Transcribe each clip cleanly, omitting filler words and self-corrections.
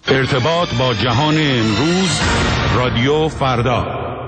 ارتباط با جهان امروز، رادیو فردا.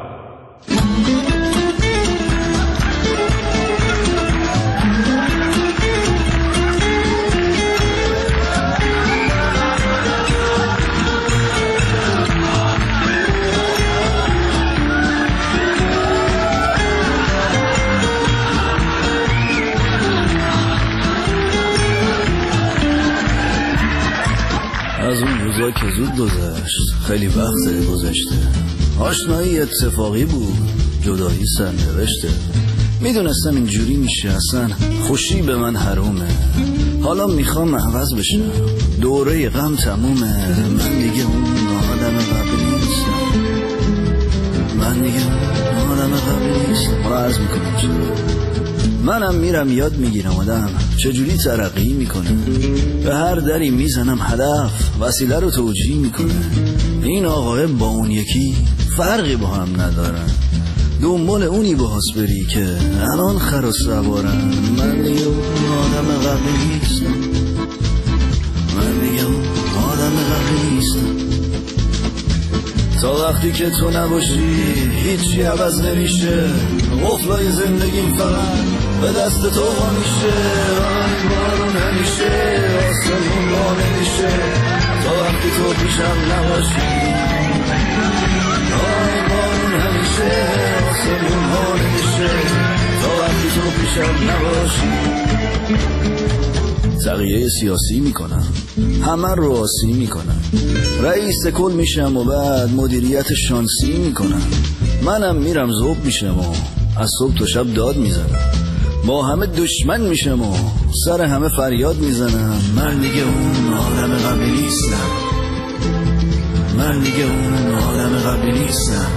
از اون روزا که زود گذشت، خیلی وقت گذشته. آشنایی اتفاقی بود، جدایی سرنوشته. میدونستم اینجوری میشه، اصلا خوشی به من حرومه. حالا میخوام عوض بشم، دوره غم تمومه. من دیگه اون آدم قبلی نیستم، من دیگه اون آدم قبلی نیستم. حالا عرض میکنم چرا. منم میرم یاد میگیرم آدم چجوری ترقی میکنه. به هر دری میزنم هدف وسیله رو توجیه میکنه. این آقای با اون یکی فرقی با هم ندارن، دنبال اونی باز بری که الان خر و سوارن. من دیگه اون آدم قبلی نیستم، من دیگه اون آدم قبلی نیستم. تا وقتی که تو نباشی هیچی عوض نمیشه. قفلای زندگیم فقط به دست تو ها میشه. آی بارون همیشه آسمون ها نمیشه تا وقتی تو پیشم نباشی. آی بارون همیشه آسمون ها نمیشه تا وقتی تو پیشم نباشی. تغییه سیاسی میکنم، همه رو آسی میکنم. رئیس کل میشم و بعد مدیریت شانسی میکنم. منم میرم ذوب میشم و از صبح تا شب داد میزنم. با همه دشمن میشم و سر همه فریاد میزنم. من دیگه اون آدم قبلی نیستم، من دیگه اون آدم قبلی نیستم.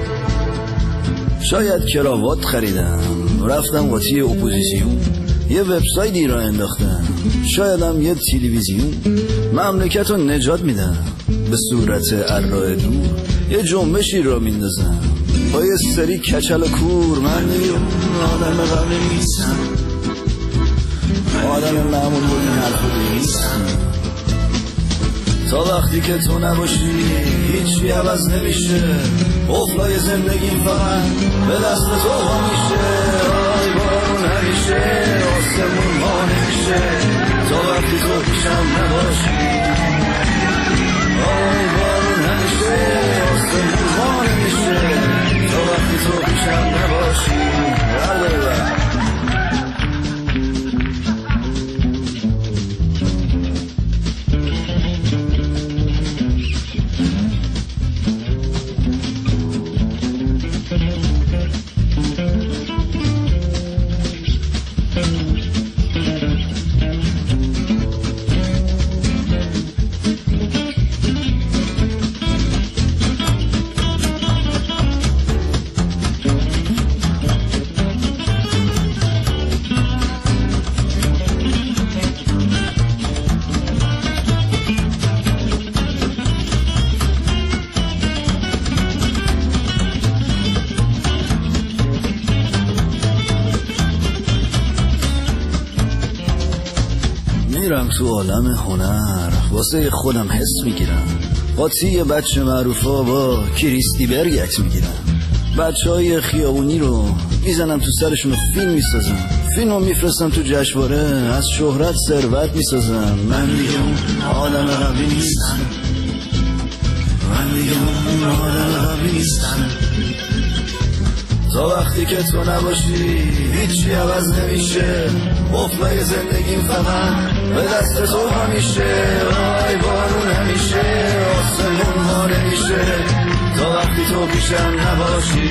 شاید کراوات خریدم، رفتم قاطی اپوزیسیون، یه وبسایتی را انداختم، شایدم یه تلویزیون. مملکت رو نجات میدم به صورت الرای دور، یه جنبشی را میندازم با یه سری کچل و کور. من دیگه آدم قبلی نیستم، آدم معمول بود این حرفو نیستم. تا وقتی که تو نباشی هیچی عوض نمیشه. قفلای زندگیم فقط به دست تو ها میشه. آی بارون همیشه آسمون ها نمیشه تا وقتی تو پیشم نباشی. آی بارون همیشه آسمون ها نمیشه تا وقتی تو پیشم نباشی. میرم تو عالم هنر، واسه خودم حس میگیرم. قاطی بچه معروفا با کریستی برگ عکس میگیرم. بچه های خیابونی رو میزنم تو سرشون و فیلم میسازم. فیلم رو میفرستم تو جشنواره، از شهرت ثروت میسازم. من دیگه اون آدم قبلی نیستم، من دیگه اون آدم قبلی نیستم. تا وقتی که تو نباشی هیچی عوض نمیشه. قفلای زندگیم فقط به دست تو همیشه. آی بارون همیشه آسمون ها نمیشه تا وقتی تو پیشم نباشی.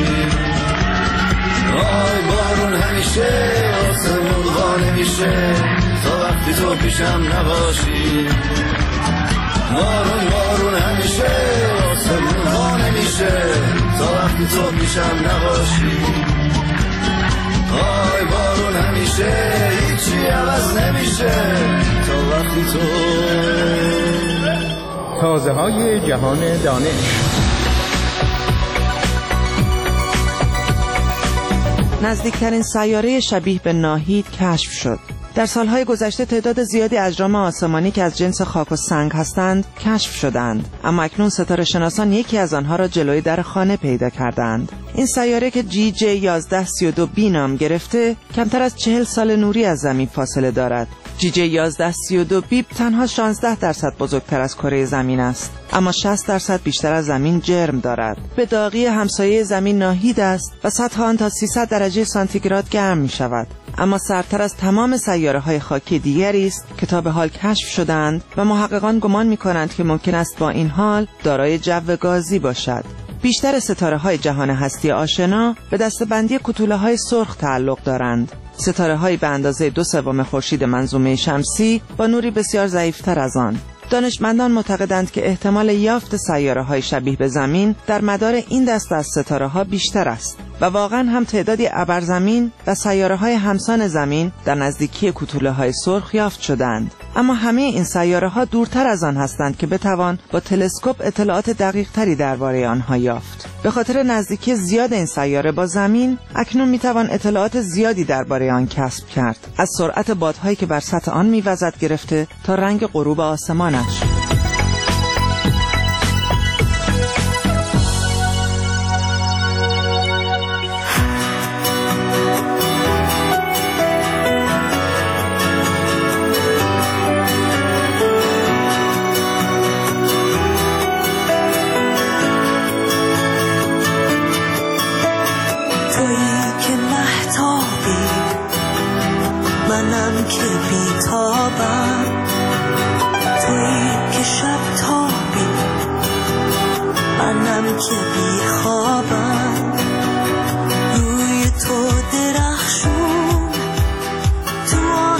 آی بارون همیشه آسمون ها نمیشه تا وقتی تو پیشم نباشی. بارون بارون همیشه آسمون ها نمیشه تا وقتی تو پیشم نباشی. آی بارون همیشه هیچی عوض نمیشه تا وقتی تو. تازه های جهان دانش. نزدیکترین سیاره شبیه به ناهید کشف شد. در سالهای گذشته تعداد زیادی اجرام آسمانی که از جنس خاک و سنگ هستند کشف شدند، اما اکنون ستاره شناسان یکی از آنها را جلوی در خانه پیدا کردند. این سیاره که GJ1132b نام گرفته کمتر از 40 سال نوری از زمین فاصله دارد. GJ1132b تنها 16% بزرگتر از کره زمین است، اما 60% بیشتر از زمین جرم دارد. به داغی همسایه زمین ناهید است و سطح آن تا 300 درجه سانتیگراد گرم می شود. اما سردتر از تمام سیاره‌های خاکی دیگری است که تا به حال کشف شدند و محققان گمان می‌کنند که ممکن است با این حال دارای جو گازی باشد. بیشتر ستاره‌های جهان هستی آشنا به دسته‌بندی کوتوله‌های سرخ تعلق دارند. ستاره‌هایی به اندازه 2/3 خورشید منظومه شمسی با نوری بسیار ضعیف‌تر از آن. دانشمندان معتقدند که احتمال یافت سیاره‌های شبیه به زمین در مدار این دسته از ستاره‌ها بیشتر است و واقعاً هم تعدادی ابرزمین و سیاره‌های همسان زمین در نزدیکی کوتوله‌های سرخ یافت شدند. اما همه این سیاره‌ها دورتر از آن هستند که بتوان با تلسکوپ اطلاعات دقیق‌تری درباره آنها یافت. به خاطر نزدیکی زیاد این سیاره با زمین، اکنون میتوان اطلاعات زیادی درباره آن کسب کرد، از سرعت بادهایی که بر سطح آن میوزد گرفته تا رنگ غروب آسمانش. منم که بی‌تابم، تویی که شب تابی، منم که بی‌خوابم. روی تو درخشون تو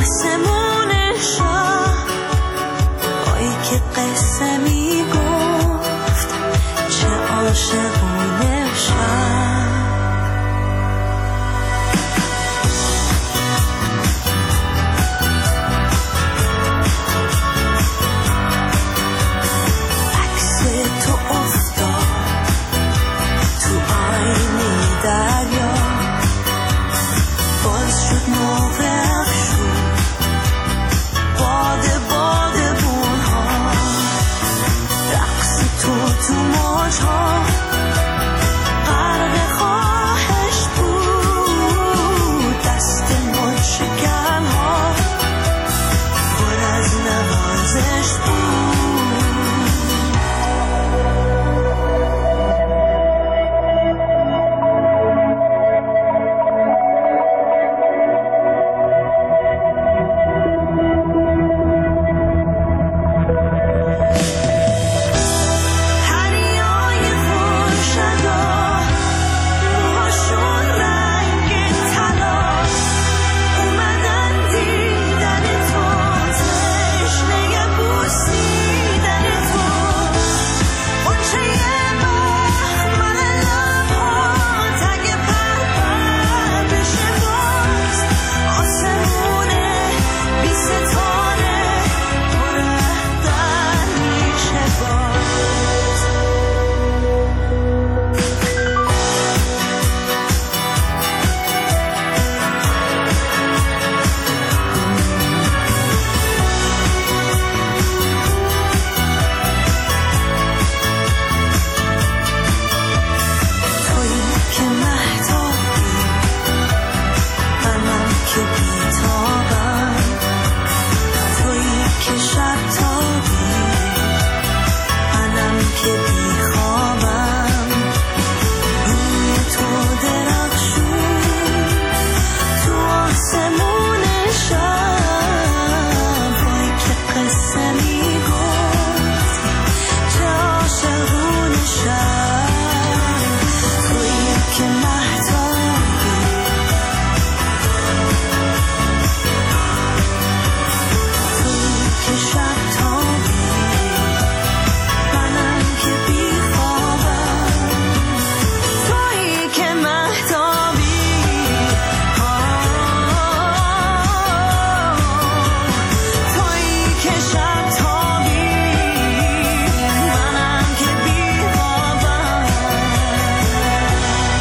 آسمون شب، آی که قصه میگفت چه عاشقونه شب.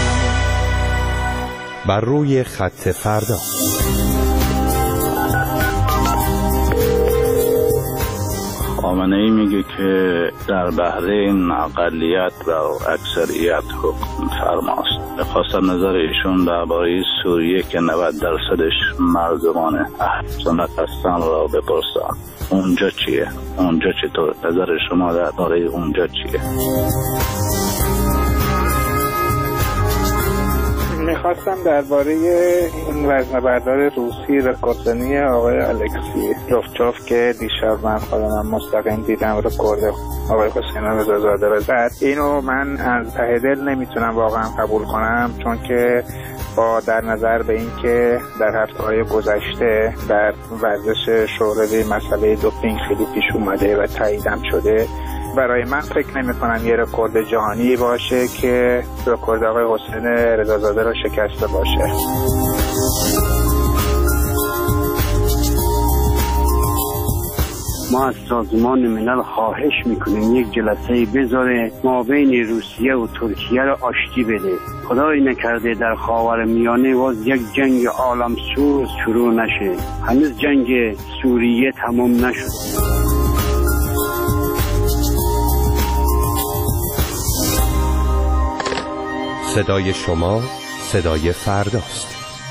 بر روی خط فردا. خامنه‌ای میگه که در بحرین اقلیت و اکثریت حکم فرماست. خواستم نظر ایشون درباره سوریه که 90% مردمان اهل سنت هستن را بپرسم. اونجا چیه؟ اونجا چطور؟ نظر شما درباره اونجا چیه؟ میخواستم درباره این وزنه‌بردار روسی رکوردزنی آقای الکسی جوفچوف که دیشب من خودم مستقیم دیدم رکورد آقای حسین رضازاده رو زد، اینو من از ته دل نمیتونم واقعا قبول کنم، چون که با در نظر به این که در هفته‌های گذشته در ورزش شوروی مسئله دوپینگ خیلی پیش اومده و تاییدم شده، برای من فکر نمی کنم یه رکورد جهانی باشه که رکورد آقای حسین رضازاده رو شکسته باشه. ما از سازمان ملل خواهش میکنیم یک جلسه بذاره ما بین روسیه و ترکیه رو آشتی بده. خدای نکرده در خاورمیانه باز یک جنگ عالمسوز شروع نشه. هنوز جنگ سوریه تمام نشد. صدای شما صدای فرداست.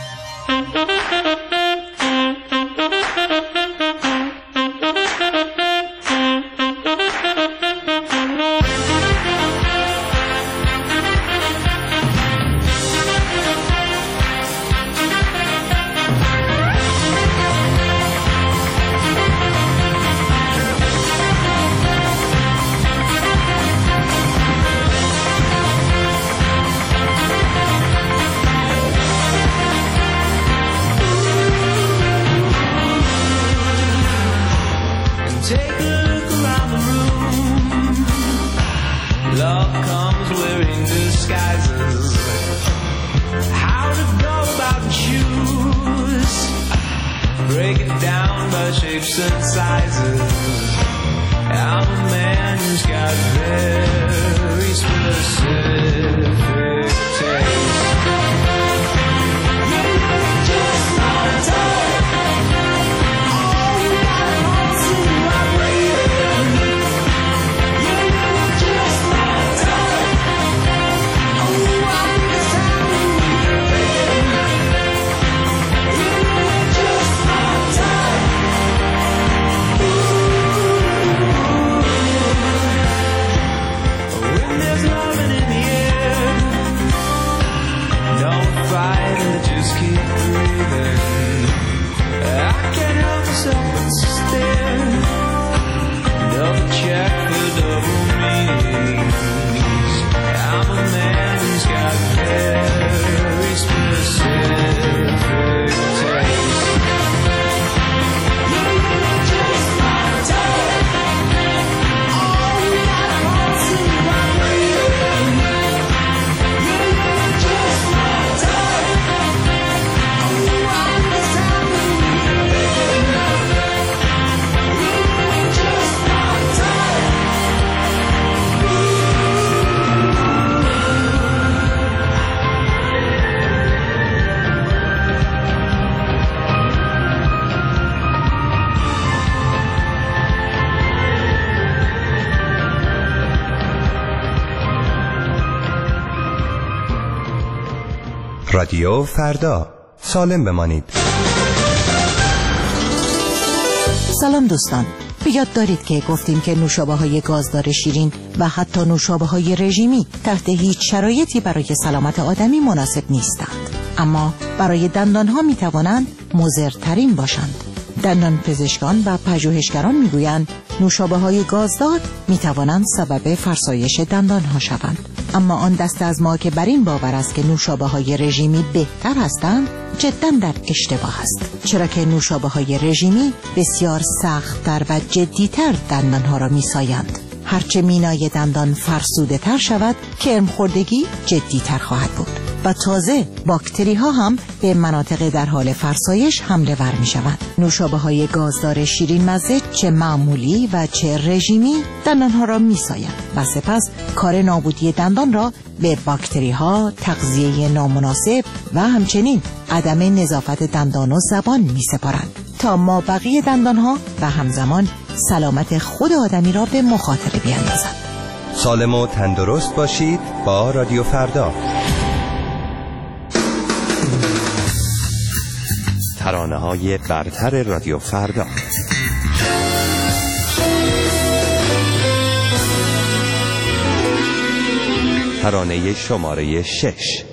رادیو فردا، سالم بمانید. سلام دوستان، به یاد دارید که گفتیم که نوشابه‌های گازدار شیرین و حتی نوشابه‌های رژیمی تحت هیچ شرایطی برای سلامت آدمی مناسب نیستند، اما برای دندانها میتوانند مضرترین باشند. دندان پزشکان و پژوهشگران میگویند نوشابه‌های گازدار میتوانند سبب فرسایش دندانها شوند، اما آن دسته از ما که بر این باور است که نوشابه‌های رژیمی بهتر هستند جداً در اشتباه است، چرا که نوشابه‌های رژیمی بسیار سخت‌تر و جدی‌تر دندانها را میسایند. هرچه مینای دندان فرسوده تر شود، کرم‌خوردگی جدی‌تر خواهد بود و تازه باکتری ها هم به مناطق در حال فرسایش حمله ور می شوند. نوشابه‌های گازدار شیرین مزه چه معمولی و چه رژیمی دندان ها را می سایند و سپس کار نابودی دندان را به باکتری ها، تغذیه نامناسب و همچنین عدم نظافت دندان و زبان می سپارند تا ما بقیه دندان ها و همزمان سلامت خود آدمی را به مخاطره بیندازد. سالم و تندرست باشید با رادیو فردا. ترانه‌های برتر رادیو فردا. ترانه شماره 6.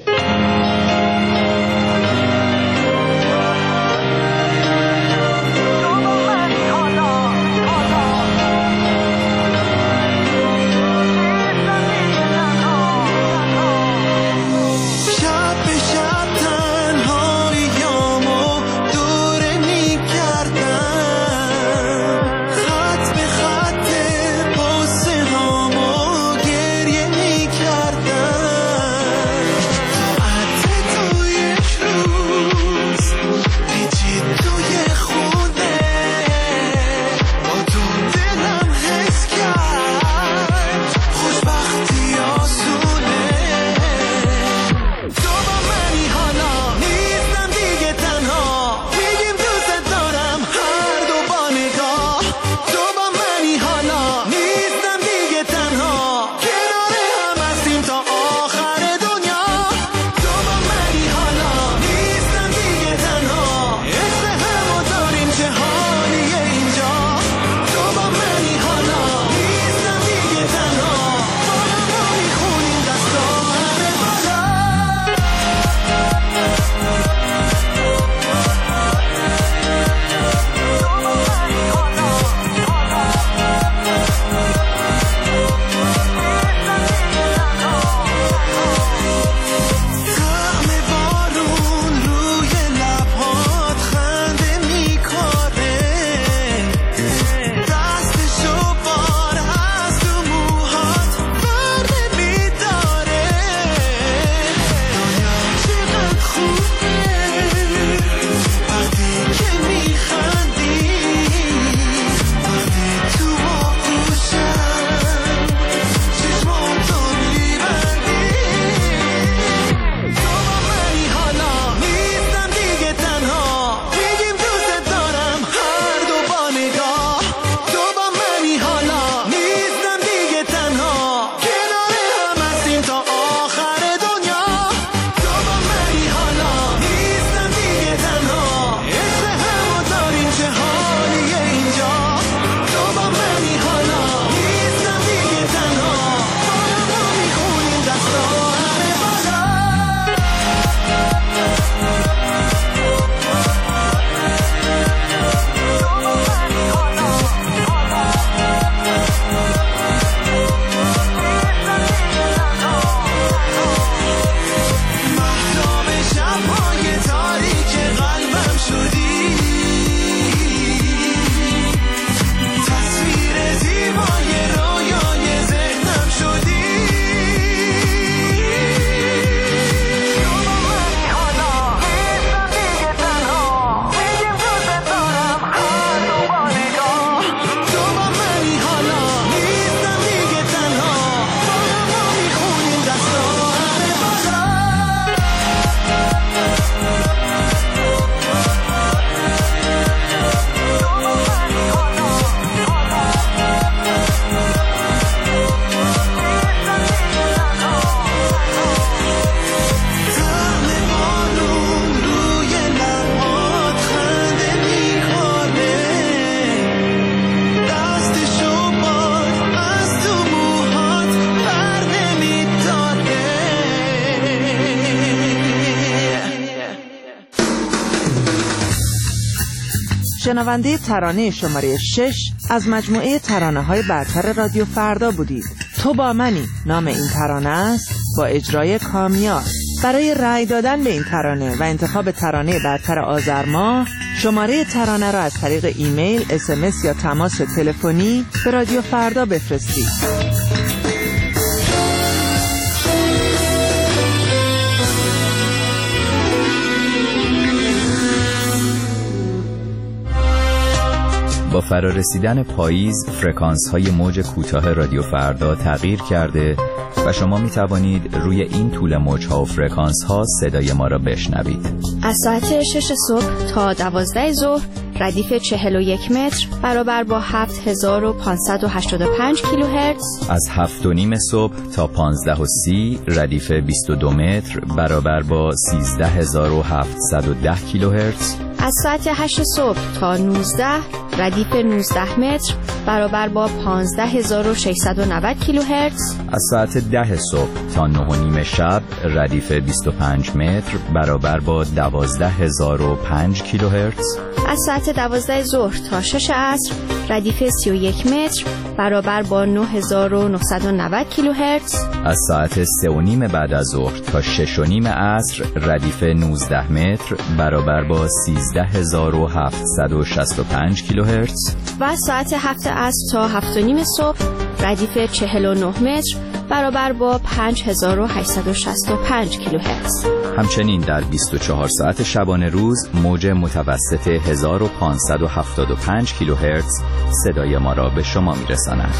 شنونده ترانه شماره 6 از مجموعه ترانه‌های برتر رادیو فردا بودید. تو با منی نام این ترانه است با اجرای کامیار. برای رأی دادن به این ترانه و انتخاب ترانه برتر آذر ماه شماره ترانه را از طریق ایمیل، SMS یا تماس تلفنی به رادیو فردا بفرستید. با فرارسیدن پاییز فرکانس‌های موج کوتاه رادیو فردا تغییر کرده و شما می توانید روی این طول موج‌ها و فرکانس‌ها صدای ما را بشنوید. از ساعت 6 صبح تا 12 ظهر ردیف 41 متر برابر با 7585 کیلوهرتز. از 7:30 صبح تا 15:30 ردیف 22 متر برابر با 13710 کیلوهرتز. از ساعت 8 صبح تا 19 ردیف 19 متر برابر با 15690 کیلوهرتز. از ساعت 10 صبح تا 9:30 شب ردیف 25 متر برابر با 12005 کیلوهرتز. از ساعت 12 ظهر تا 6 عصر ردیف 31 متر برابر با 9990 کیلوهرتز. از ساعت 3:30 بعد از ظهر تا 6:30 عصر ردیف 19 متر برابر با 13765 کیلوهرتز. و از ساعت 7 عصر تا 7:30 صبح ردیف 49 متر برابر با 5865 کیلوهرتز. همچنین در 24 ساعت شبانه روز موج متوسط 1575 کیلوهرتز صدای ما را به شما میرساند.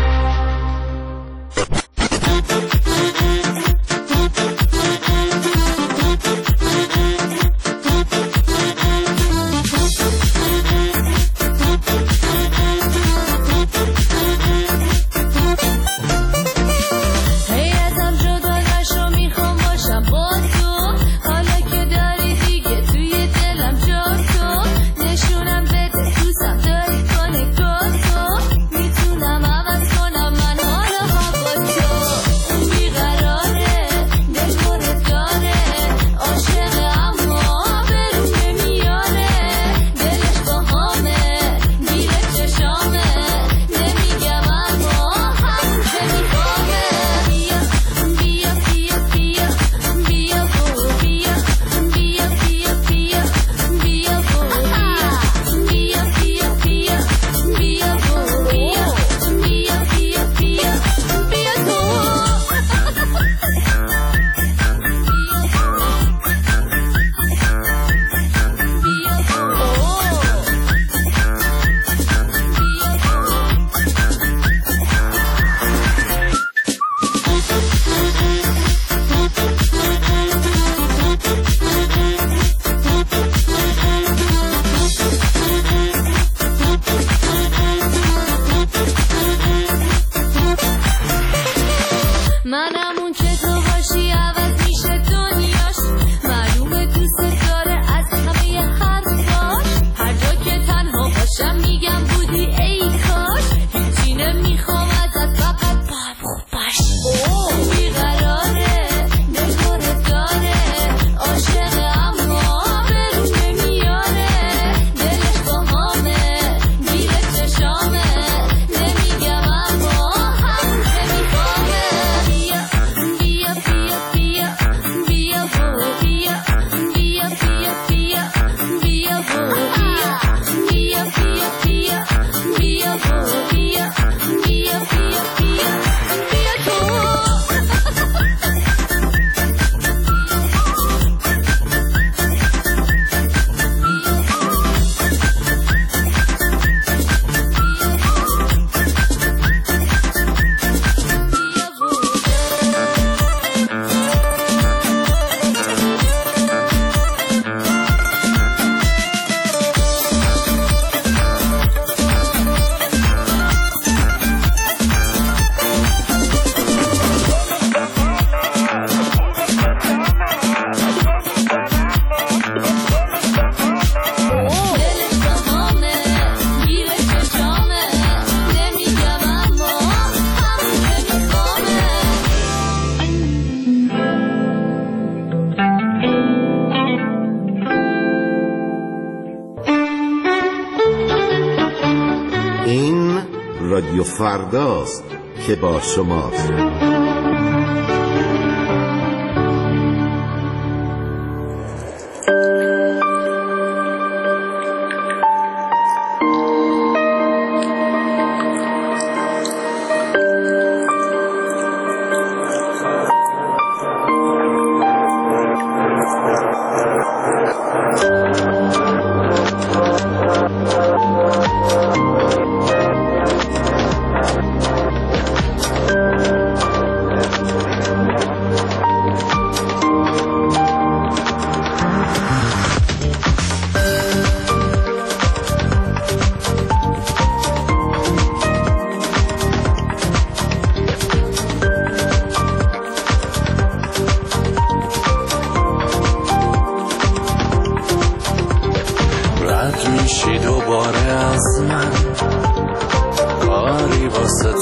رادیو فرداست که با شماست.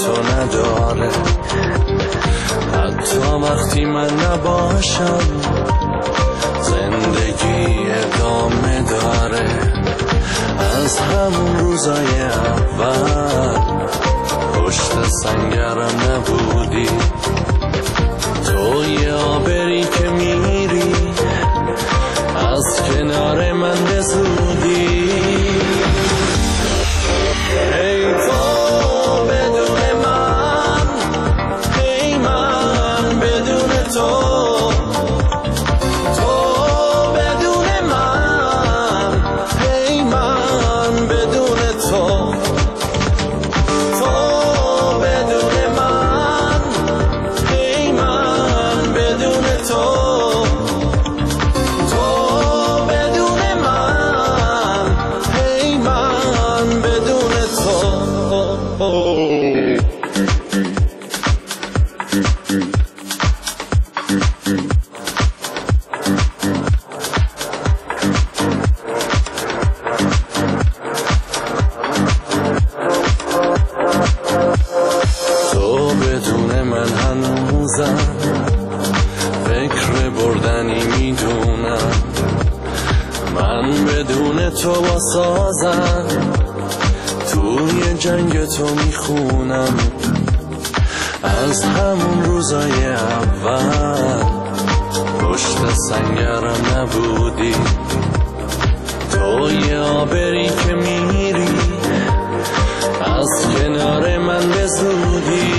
تو نداره، حتی وقتی من نباشم زندگی ادامه داره. از همون روزای اول پشت سنگرم نبودی، تو یه آبری که میری از کنار من بزودی. ای تو بدون من، ای من بدون تو، تو بدون من، ای من بدون تو، تو بدون من، ای من بدون تو، فکر بردنی میدونم، من بدون تو با سازم، توی جنگ تو میخونم. از همون روزای اول پشت سنگرم نبودی، تو یه آبری که میری از کنار من بزودی.